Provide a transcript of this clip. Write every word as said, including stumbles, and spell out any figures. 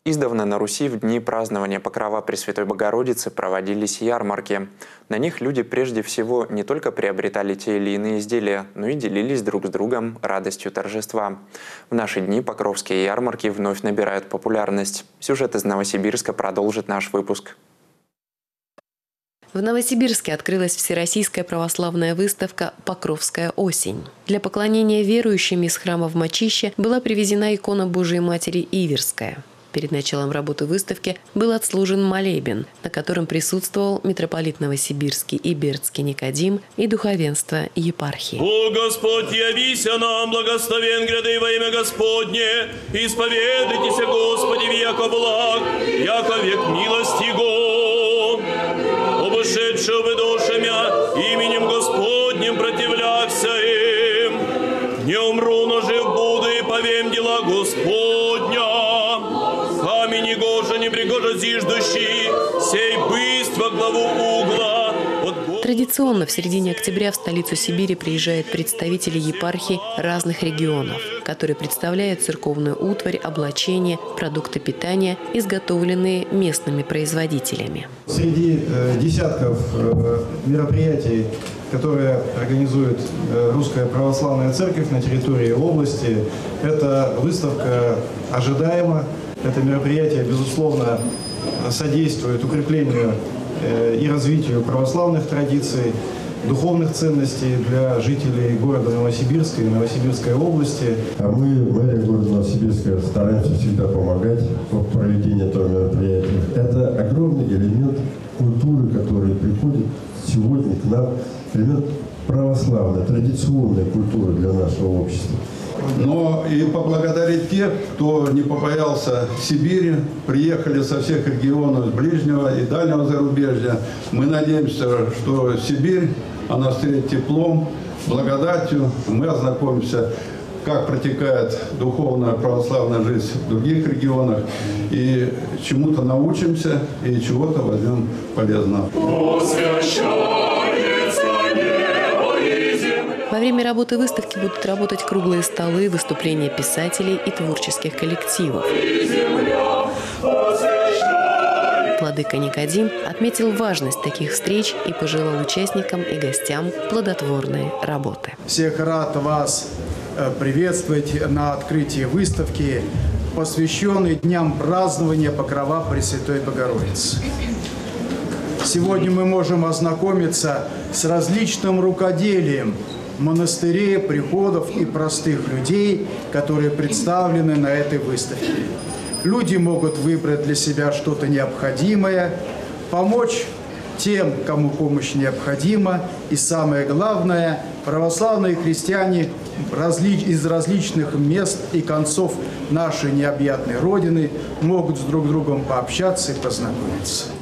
Издавна на Руси в дни празднования Покрова Пресвятой Богородицы проводились ярмарки. На них люди прежде всего не только приобретали те или иные изделия, но и делились друг с другом радостью торжества. В наши дни покровские ярмарки вновь набирают популярность. Сюжет из Новосибирска продолжит наш выпуск. В Новосибирске открылась всероссийская православная выставка «Покровская осень». Для поклонения верующим из храма в Мачище была привезена икона Божией Матери Иверская. Перед началом работы выставки был отслужен молебен, на котором присутствовал митрополит Новосибирский и Бердский Никодим и духовенство епархии. «О Господь, явися нам, благословен гряды во имя Господне, исповедайтесь, Господи, в яко благ, яко век милости Го. Обошедшего вы душамя, именем Господним противляться им. Не умру, но жив буду и повем дела Господня. Камень негоже, не пригоже зиждущий, сей бысть во главу угла». Традиционно в середине октября в столицу Сибири приезжают представители епархий разных регионов, которые представляют церковную утварь, облачение, продукты питания, изготовленные местными производителями. Среди э, десятков э, мероприятий, которые организует э, Русская Православная Церковь на территории области, эта выставка ожидаема. Это мероприятие, безусловно, содействует укреплению и развитию православных традиций, духовных ценностей для жителей города Новосибирска и Новосибирской области. А мы, мэрия города Новосибирска, стараемся всегда помогать в проведении этого мероприятия. Это огромный элемент культуры, который приходит сегодня к нам, элемент православной, традиционной культуры для нашего общества. Но и поблагодарить тех, кто не побоялся Сибири, приехали со всех регионов ближнего и дальнего зарубежья. Мы надеемся, что Сибирь, она встретит теплом, благодатью. Мы ознакомимся, как протекает духовная православная жизнь в других регионах, и чему-то научимся, и чего-то возьмем полезного. Во время работы выставки будут работать круглые столы, выступления писателей и творческих коллективов. Владыка Никодим отметил важность таких встреч и пожелал участникам и гостям плодотворной работы. Всех рад вас приветствовать на открытии выставки, посвященной дням празднования Покрова Пресвятой Богородицы. Сегодня мы можем ознакомиться с различным рукоделием монастырей, приходов и простых людей, которые представлены на этой выставке. Люди могут выбрать для себя что-то необходимое, помочь тем, кому помощь необходима. И самое главное, православные христиане из различных мест и концов нашей необъятной Родины могут с друг другом пообщаться и познакомиться.